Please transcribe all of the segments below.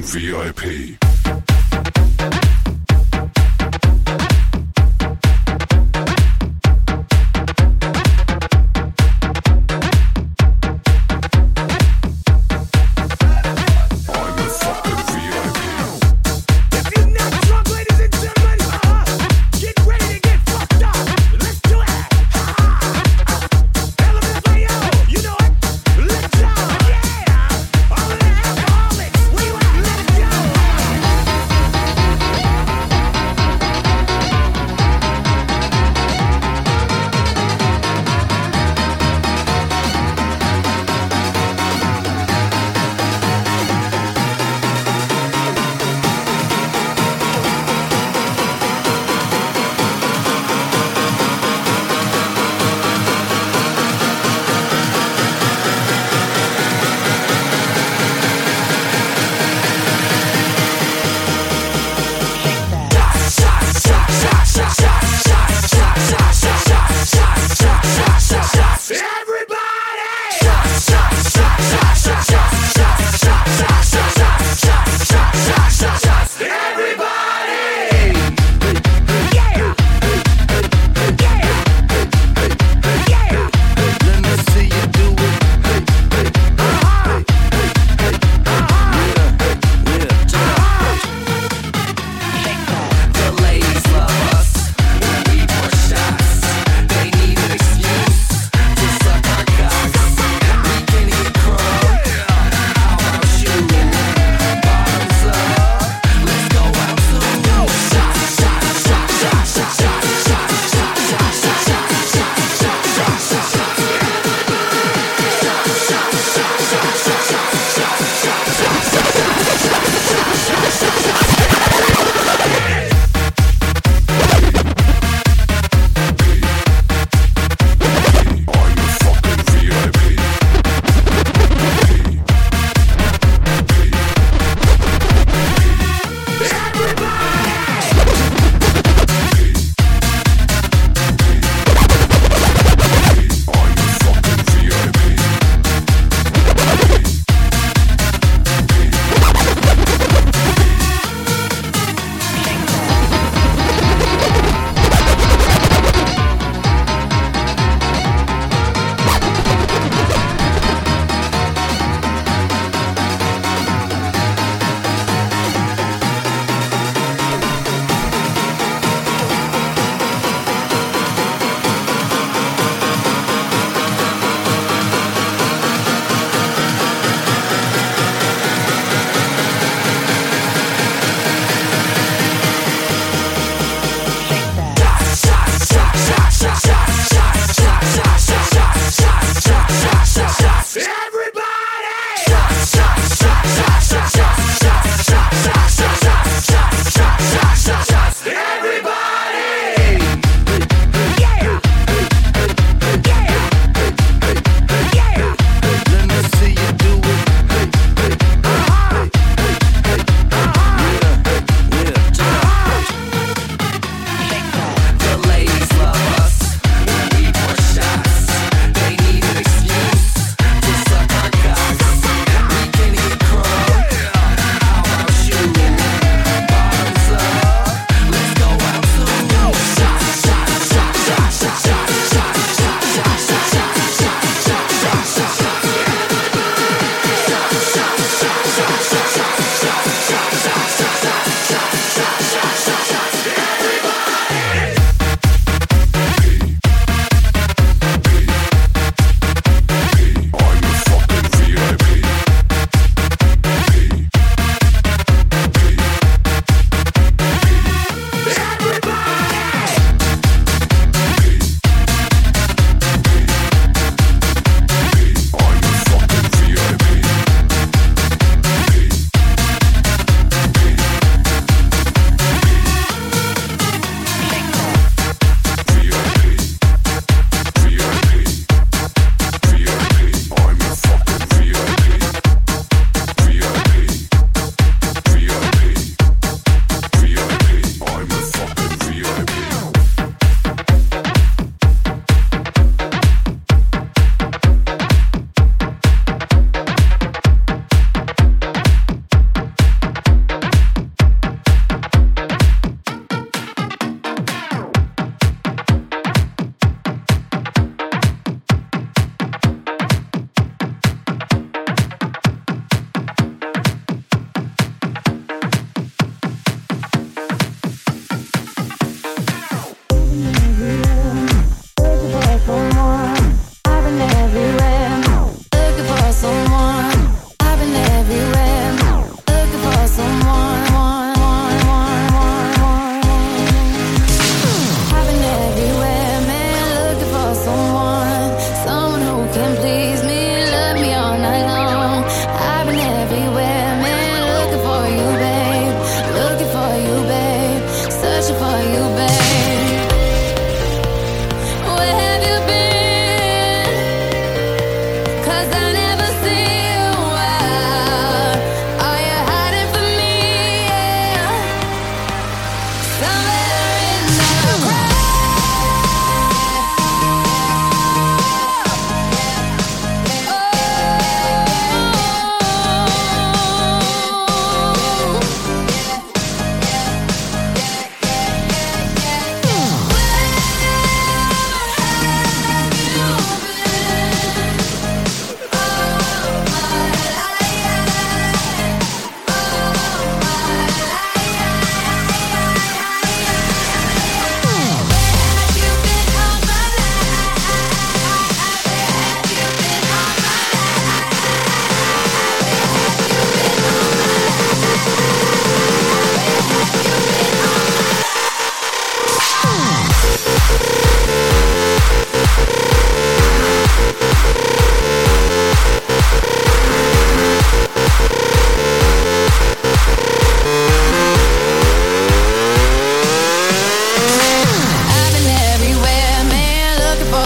VIP.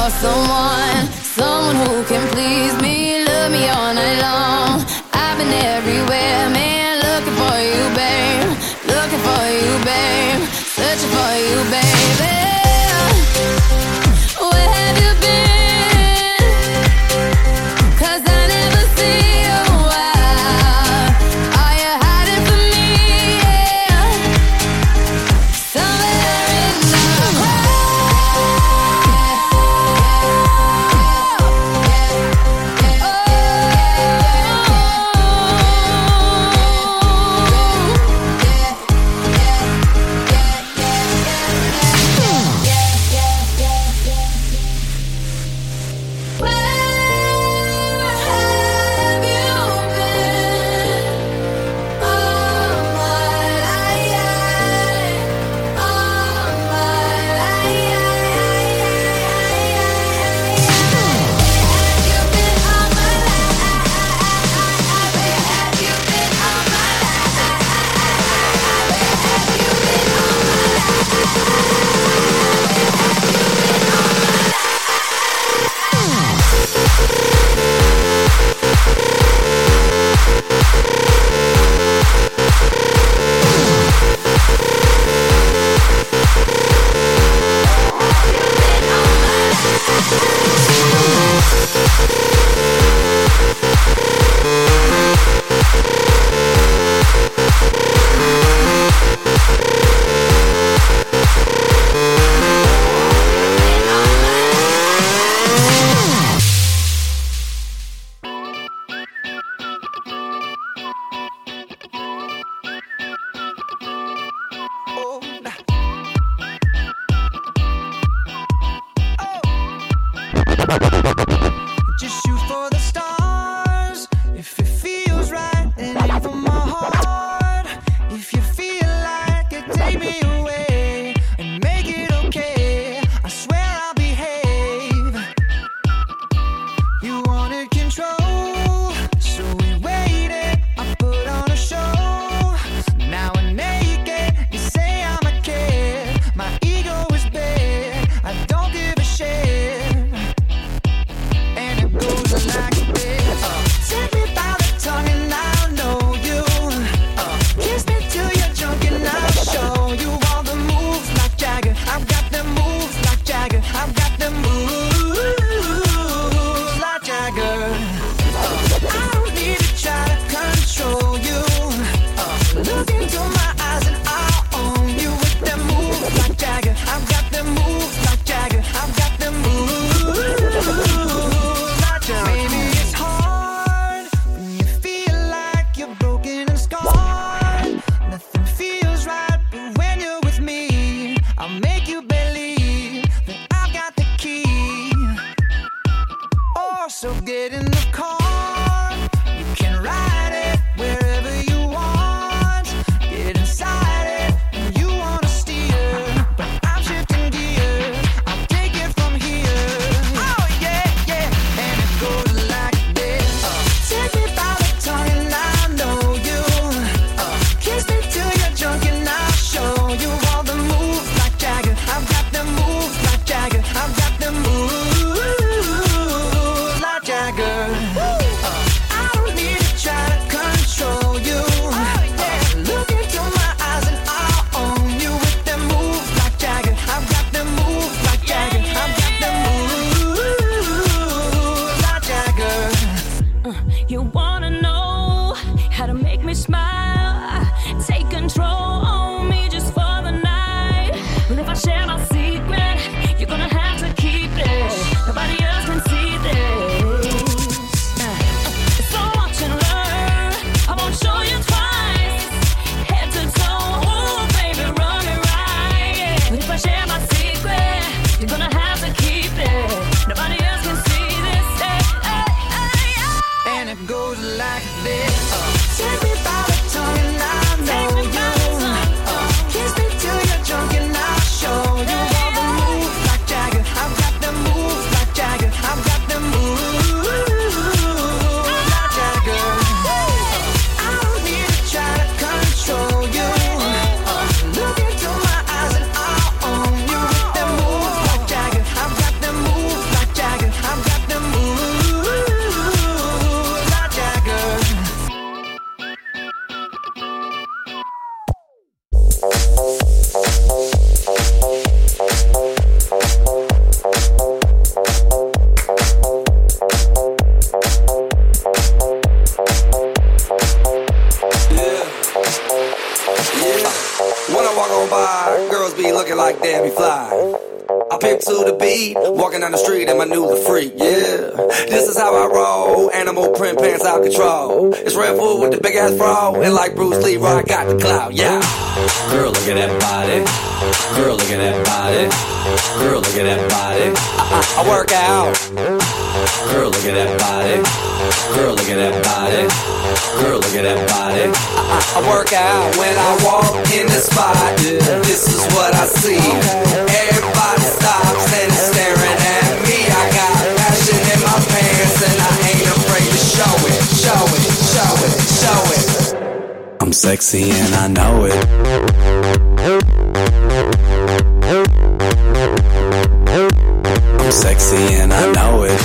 Someone who can please me, love me all night long. I've been everywhere, man, looking for you, babe. Looking for you, babe. Searching for you, baby. Where have you been? 'Cause I never see you out. Are you hiding from me? Yeah. Somewhere in the just shoot for the stars. If it feels right, then aim for my heart. If you feel like it, take me away and make it okay. I swear I'll behave. You wanted control, so we waited. I put on a show. Now we're naked. You say I'm a kid. My ego is big. I don't give a shit. And it goes like damn, he fly. I pick to the beat, walking down the street and my new the freak, yeah. This is how I roll, animal print pants out control. It's Red Bull with the big ass bro, and like Bruce Lee, I got the clout, yeah. Girl, look at that body. Girl, look at that body. Girl, look at that body. I work out. Girl, look at that body. Girl, look at that body. Girl, look at that body. I work out when I walk in the spot. This is what I see. Everybody stops and is staring at me. I got passion in my pants and I ain't afraid to show it. Show it, show it, show it. I'm sexy and I know it. I'm sexy and I know it.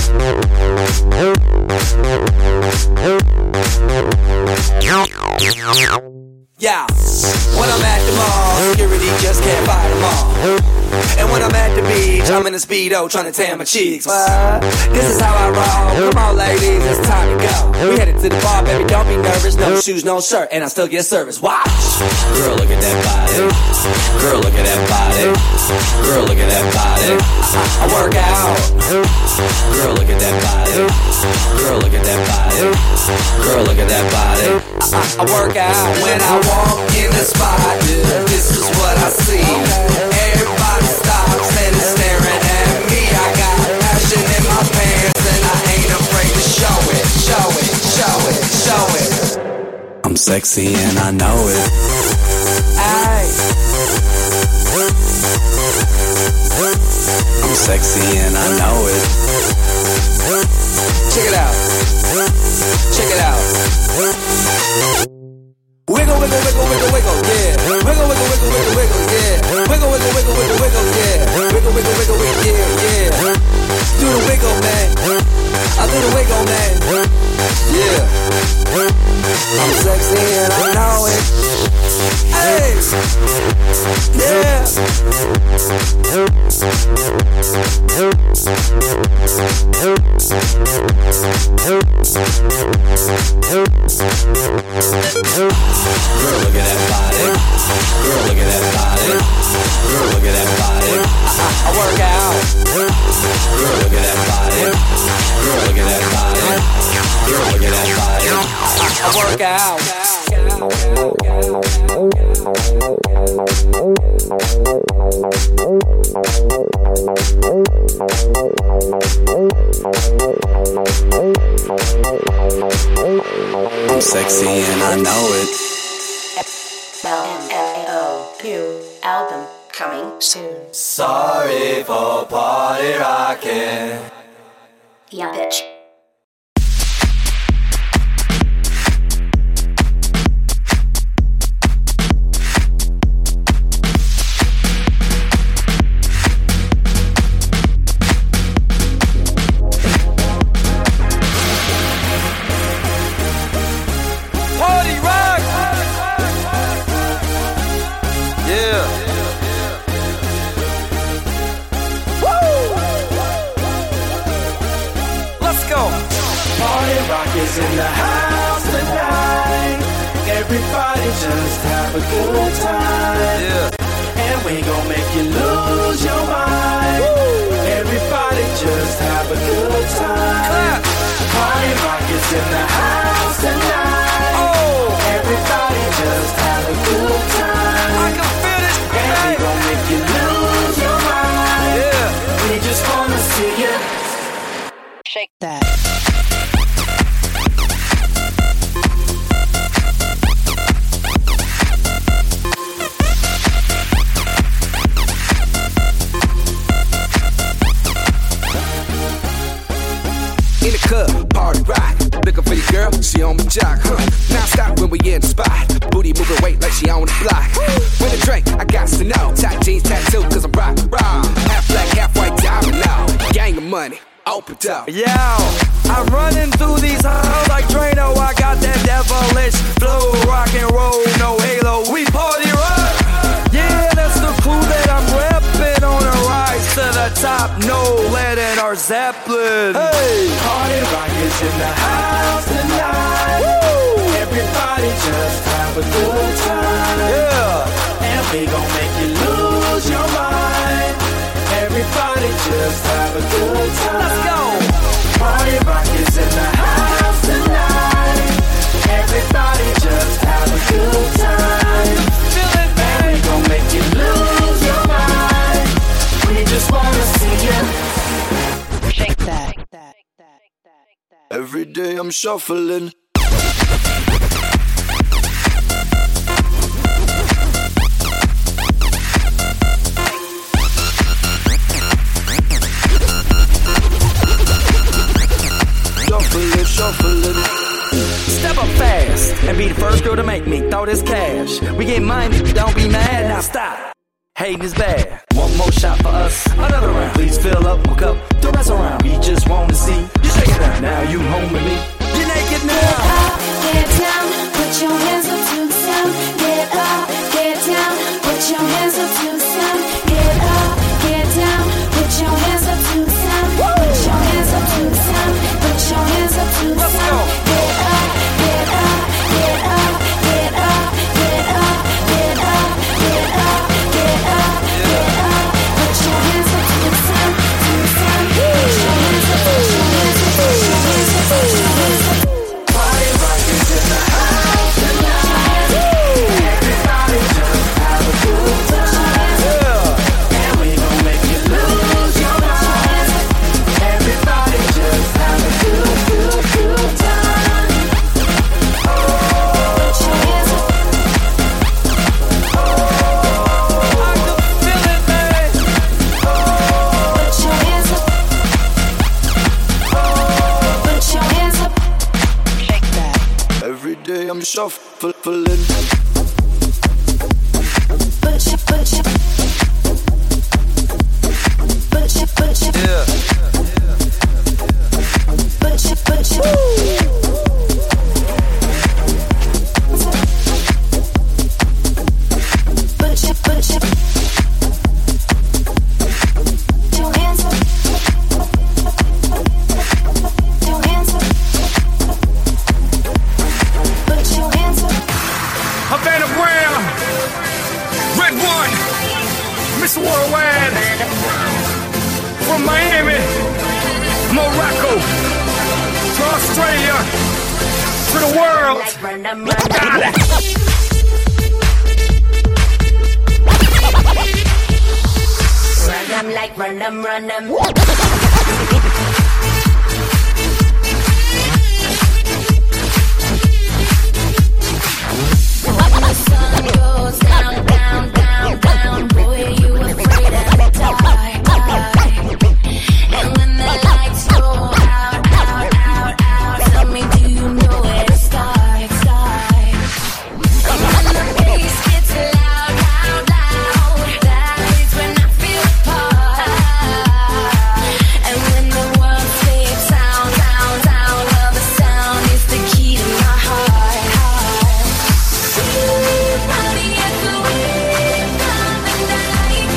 Yeah, when I'm at the mall, security just can't fight them all. And when I'm at the beach, I'm in a Speedo trying to tan my cheeks. This is how I roll. Come on, ladies, it's time to go. We headed to the bar, baby, don't be nervous. No shoes, no shirt, and I still get service. Watch. Girl, look at that body. Girl, look at that body. Girl, look at that body. I work out. Girl, look at that body. Girl, look at that body. Girl, look at that body. I work out when I walk in the spot. This is what I see. Everybody stops and is staring at me. I got passion in my pants and I ain't afraid to show it. Show it, show it, show it. I'm sexy and I know it. Aye. I'm sexy and I know it. Check it out. Check it out. Wiggle, wiggle, wiggle, wiggle, wiggle, yeah. Wiggle, wiggle, wiggle, wiggle, wiggle, yeah. Wiggle, wiggle, wiggle, wiggle, wiggle, yeah. Wiggle, wiggle, wiggle, wiggle, yeah, yeah. Do the wiggle, man. I do the wiggle, man. Yeah. I'm sexy and I know it. Hey. Yeah. Girl, look at that body. Girl, look at that body. Girl, look at that body. I work out. Girl, look at that body. Girl, look at that body. Girl, look at that body. I work out. I'm sexy and I know it. LMFAO album coming soon. Sorry for party rocking. Yeah, bitch. In the house tonight, everybody just have a good time. Yeah. And we gon' make you lose your mind. Woo. Everybody just have a good time. Clap. Party rock is in the house tonight. Oh. Everybody just have a good time. I can feel it. And we gon' make you lose your mind. Yeah. We just wanna see you shake that. In the club, party rock. Looking for your girl, she on my jock. Now stop when we in the spot. Booty moving weight like she on the block. With a drink, I got to know. Tight jeans, tattoo, cause I'm rock, raw. Half black, half white, diamond now. Gang of money, open up. Yeah, I'm running through these halls like Drano. I got that devilish flow, rock and roll, no halo. We party rock. Yeah, that's the crew that I'm repping on a rise to the top. No lead in our Zeppelin. Hey, party rock is in the house tonight. Woo. Everybody just have a good time. Yeah, and we gon' make you lose lose your mind. Everybody just have a good time. Let's go. Party rock is in the house tonight. Everybody just have a good time. And we gon' make you lose your mind. We just wanna see you Shake that. Every day I'm shuffling. Shuffling. Step up fast and be the first girl to make me throw this cash. We get money, don't be mad, now stop. Hating is bad. One more shot for us, another round. Please fill up my cup, don't mess around. We just want to see you shake it down. Now you home with me. You're naked now. Get up, get down, put your hands up to the sound. Get up, get down, put your hands up to the sound. Get up, get down, put your hands up to the sound. Put your hands up to the sound. Put your hands up to the sound. Get up, get up, get up, get up, get up, get up, get up, get up, get up. Put your hands up to the sound, to the sound. Put your hands up, put your hands up, put your hands up, put your hands up. Party rock is in the house tonight. Everybody just have a good time. And we gon' make you lose your mind. Everybody just have a good, good, good time. Put your hands up. I can feel it, man. Put your hands up. Put your hands up. Shake that. Every day I'm shuffling. Put your, put your, put your, put your, Yeah. put your, put your. Put your, put your. Put your hands up. Put your hands up. Put your hands up. Havana Brown, Red One, Mr. Worldwide, from Miami, Morocco, to Australia, to the world. Got it. Run them like run them, run them. When the sun goes down, down, down, down, boy, you afraid of the dark. And when the lights go out, out, out, out, tell me, do you know where to start, start? And when the bass gets loud, loud, loud, that is when I feel the part. And when the world fades sound, sound, sound, well, the sound is the key to my heart, heart. Party at the wheel of the night,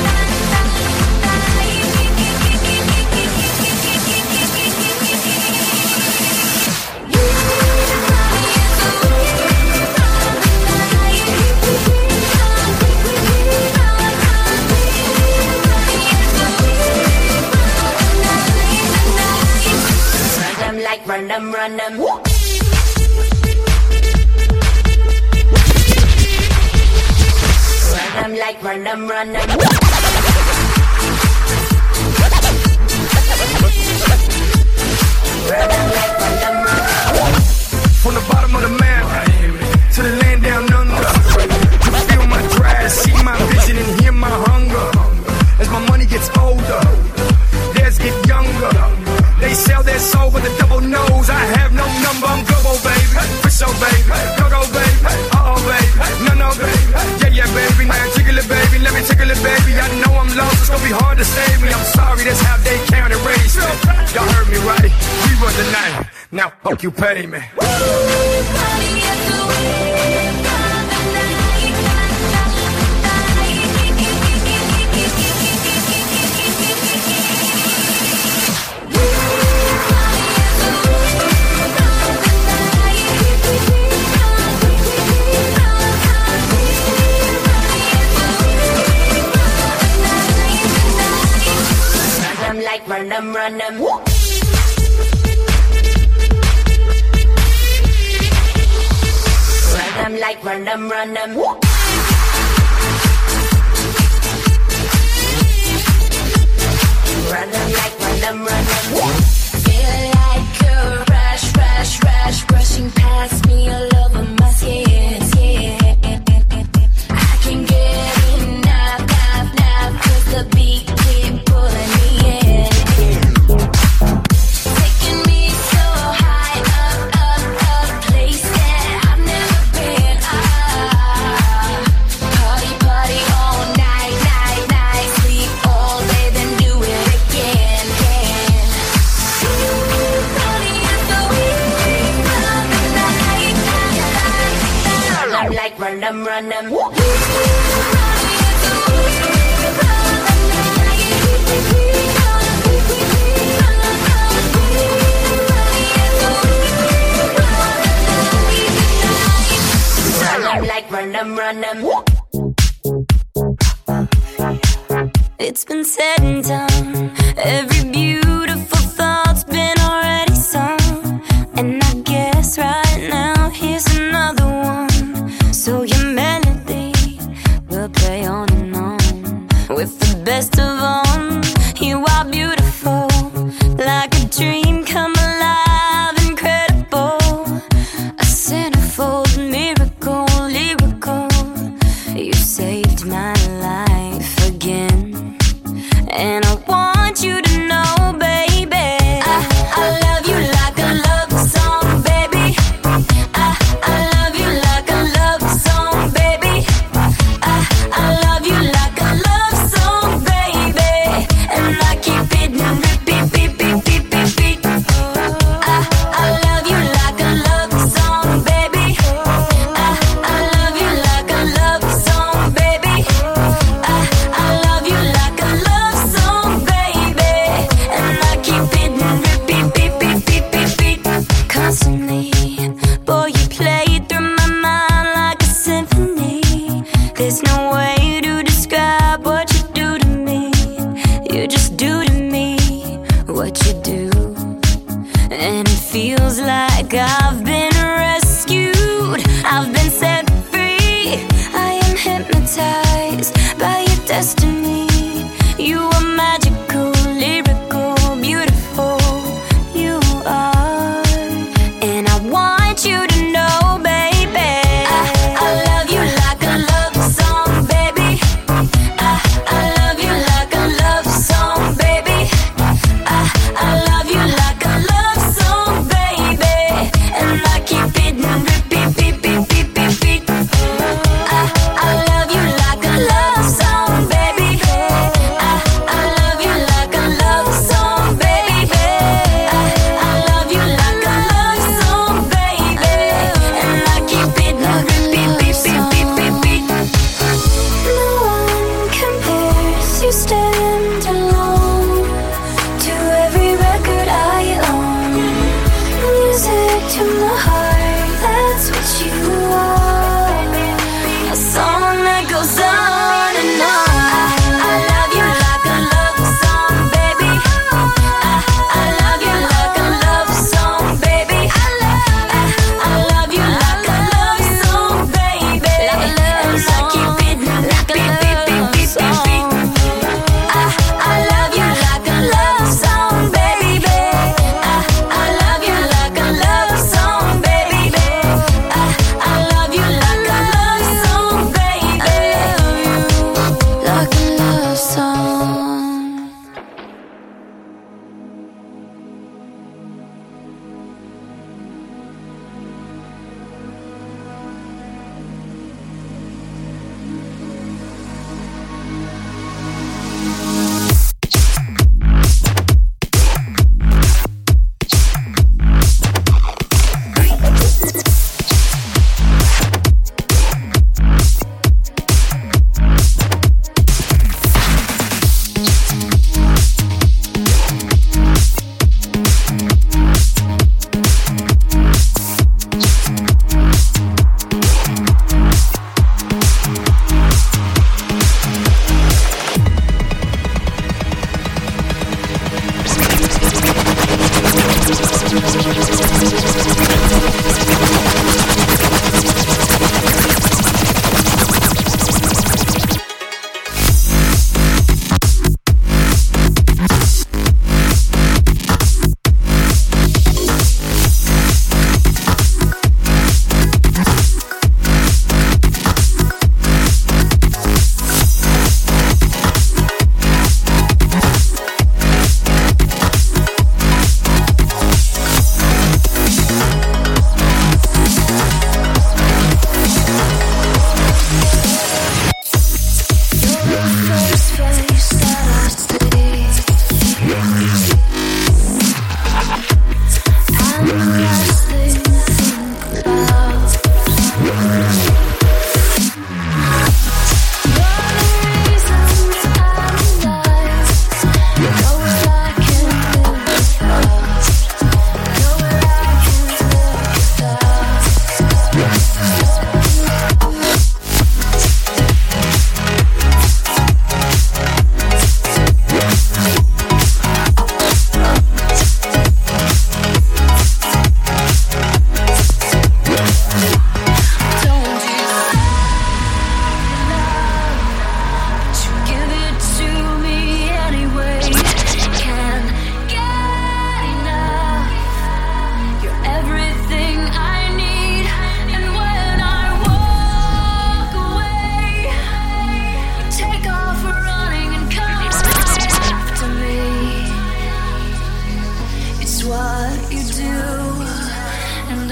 run them like run them, run them. Run them like run them, run them. Run them like run them, run them. From the bottom of the map to the land down under. You feel my drive, see my vision, and hear my hunger. As my money gets older, theirs get younger. They sell their soul with a double nose. I have no number, I'm global, baby. For sure, baby. Go, baby. Uh-oh, baby. No, baby. Yeah, baby. Now jiggle it, baby. Let me tickle it, baby. I know I'm lost, it's gonna be hard to save me. I'm sorry, that's how they count and raise me. Y'all heard me right. We run the night. Now, fuck you, pay me. Party at the wheel of the night, run them. Run them like run them, run them. Run them like run them, run them. Feel like a rush, rush, rush, rushing past me all over my skin, skin. I can get enough, enough, enough, 'cause the beat keep pulling me in. Taking me so high, up, up, up, places I've never been. Party, party all night, night, night. Sleep all day, then do it again, again. Party is the week of the night, I'm like run them, run them. Like run them, run them. It's been said and done. Every beautiful thought's been already sung. And I guess right now here's another one. So your melody will play on and on. With the best of them, you are beautiful. Like a dream come alive, incredible. A centerfold miracle, lyrical. You saved my life again. And I want you to know, baby, I love you like a love song, baby. I love you like a love song, baby. I love you like a love song, baby. And I keep it in repeat, beat, beat, beat, beat, beat. I love you like a love song, baby. I love you like a love song, baby. I love you like a love song, baby. And I keep it in repeat, beat, beat, beat, beat, beat. Constantly, boy, you play through my mind like a symphony. There's no way to describe what you do to me. You just do to me what you do. And it feels like I've been rescued. I've been set free. I am hypnotized by your destiny. You are magical, lyrical, beautiful. You are. And I want you to know, baby, I love you like a love song, baby. I love you like a love song, baby. I love you like a love song, baby. And I keep it in repeat, beat, beat, beat, beat, beat. I love you like a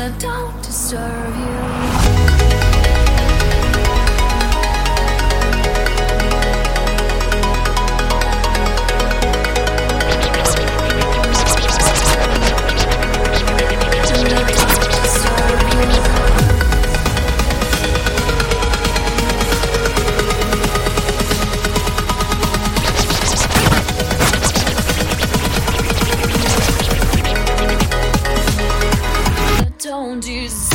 I don't deserve you. Don't deserve.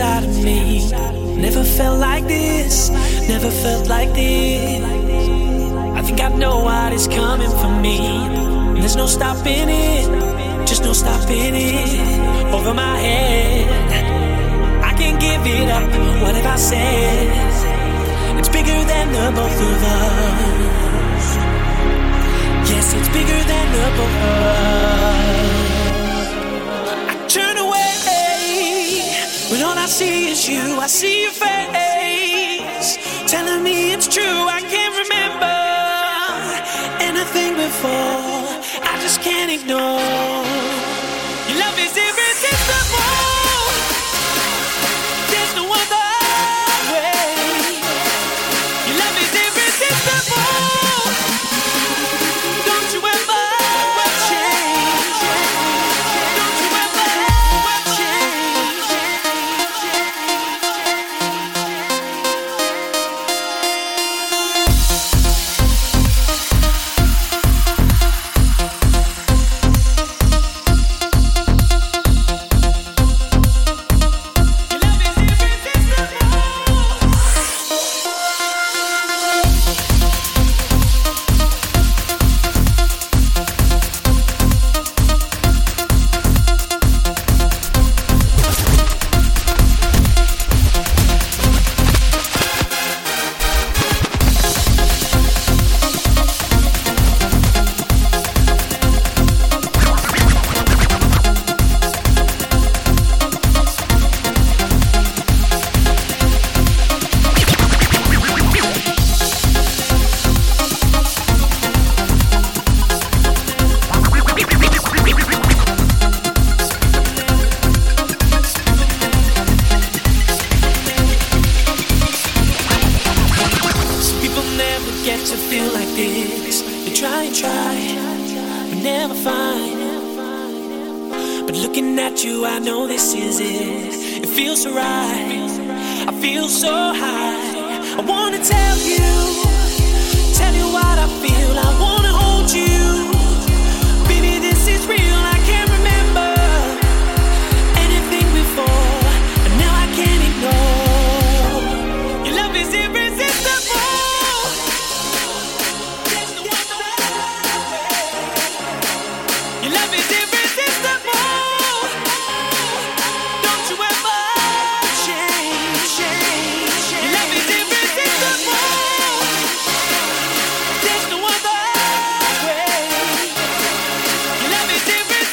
inside of me. Never felt like this, never felt like this. I think I know what is coming for me. There's no stopping it, just no stopping it. Over my head, I can't give it up. What have I said? It's bigger than the both of us. Yes, it's bigger than the both of us. I turn away when all I see is you. I see your face telling me it's true. I can't remember anything before. I just can't ignore. Your love is irresistible. There's no other way. Your love is irresistible. Don't you ever change. Don't you ever change. There's no other way. Your love is irresistible.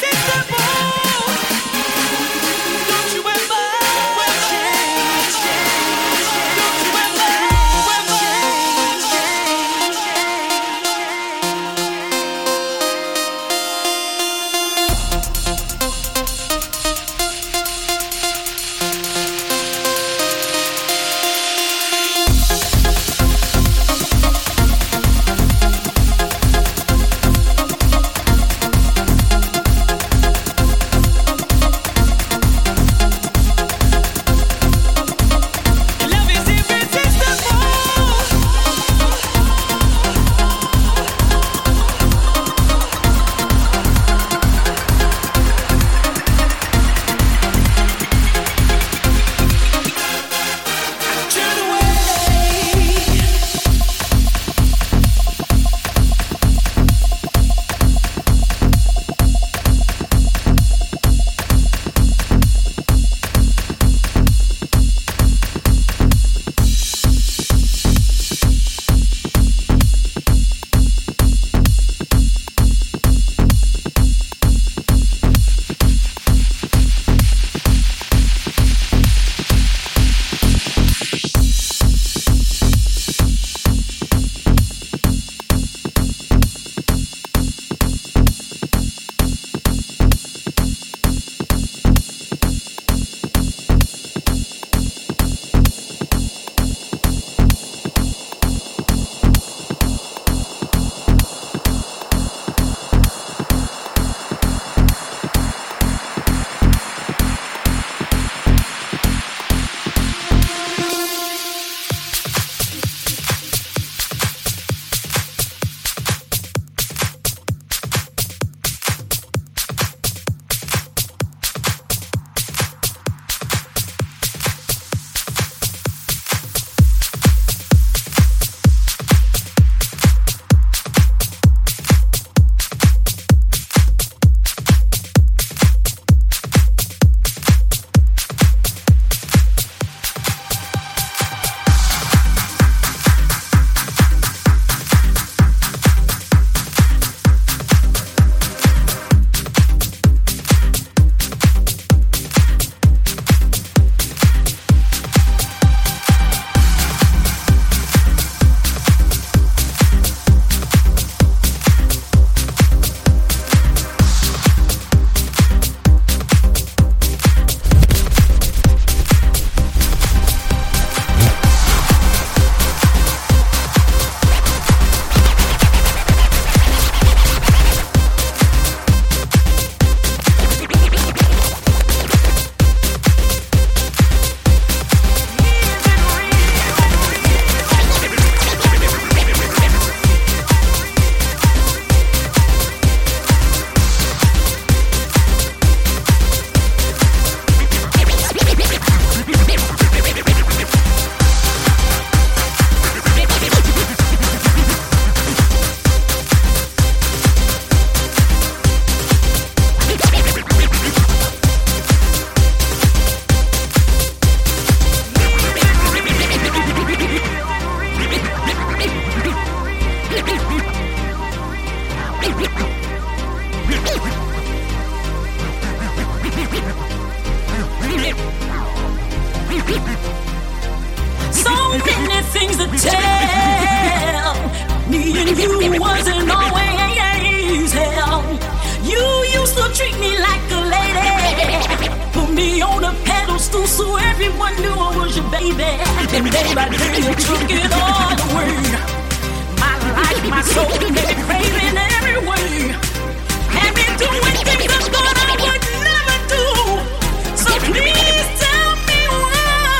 So many things to tell. Me and you wasn't always hell. You used to treat me like a lady, put me on a pedestal so everyone knew I was your baby. And day by day you took it all away. My life, my soul, made it crazy in every way. Had me doing things I thought I would never do. So please tell me why.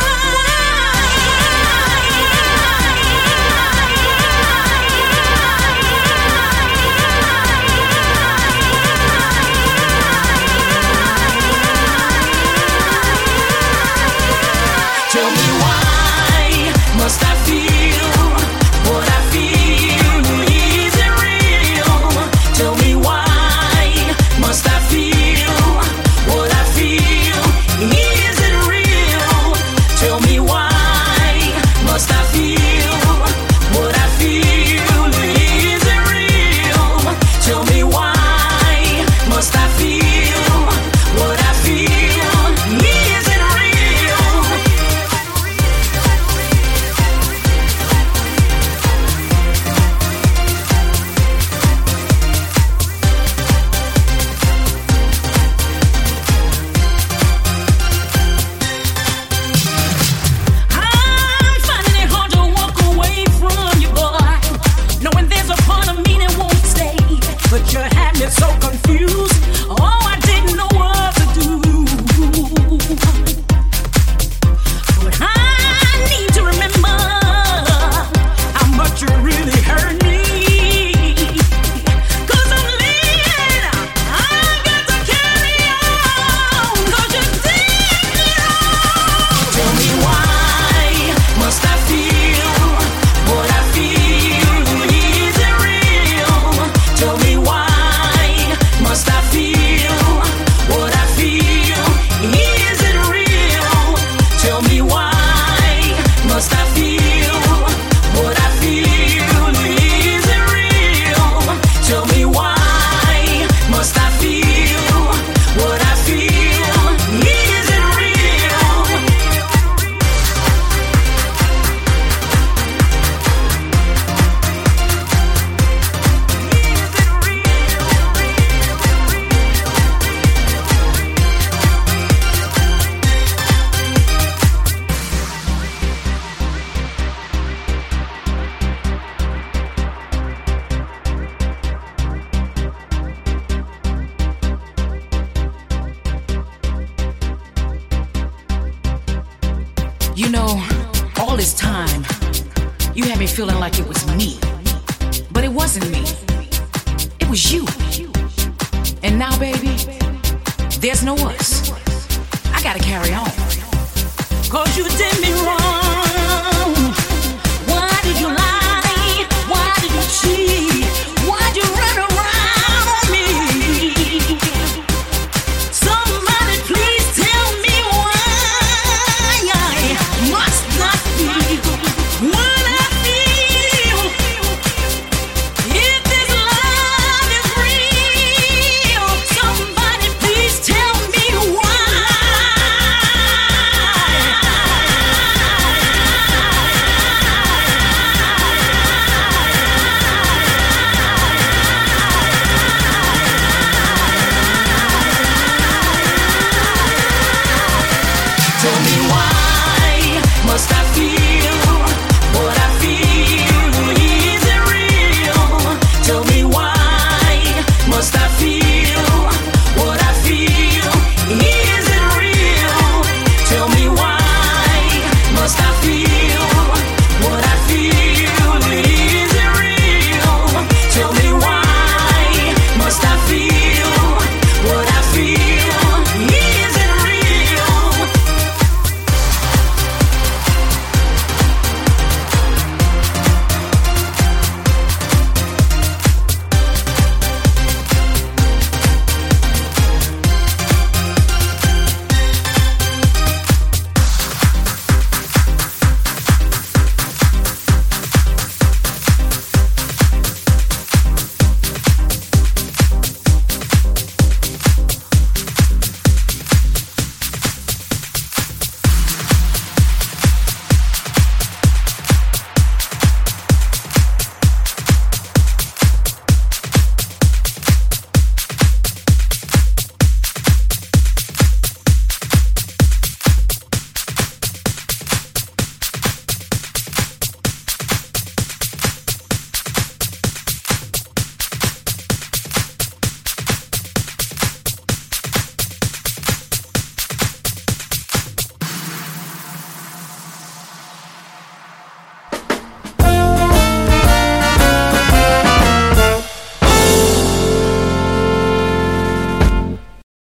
Tell me why must I feel what I feel? Is it real? Tell me why must I feel what I feel? Is it real? Tell me why must I feel what I feel? Is it real? Tell me why must I feel what I feel? Is it real? I'm finding it hard to walk away from you, boy. Knowing there's a part of me that won't stay. But you had me so confused. Oh, I didn't know what to do. But I need to remember how much you really hurt me. 'Cause I'm leaving. I got to carry on. 'Cause you did me wrong. Tell me why must I feel what I feel? Is it real? Tell me why must I feel what I feel? Is it real? Tell me why must I feel what I feel? Is it real? Tell me why must I feel what I feel? Is it real? You know, all this time, you had me feeling like it was me. But it wasn't me. It was you. And now, baby, there's no us. I gotta carry on. 'Cause you did me wrong.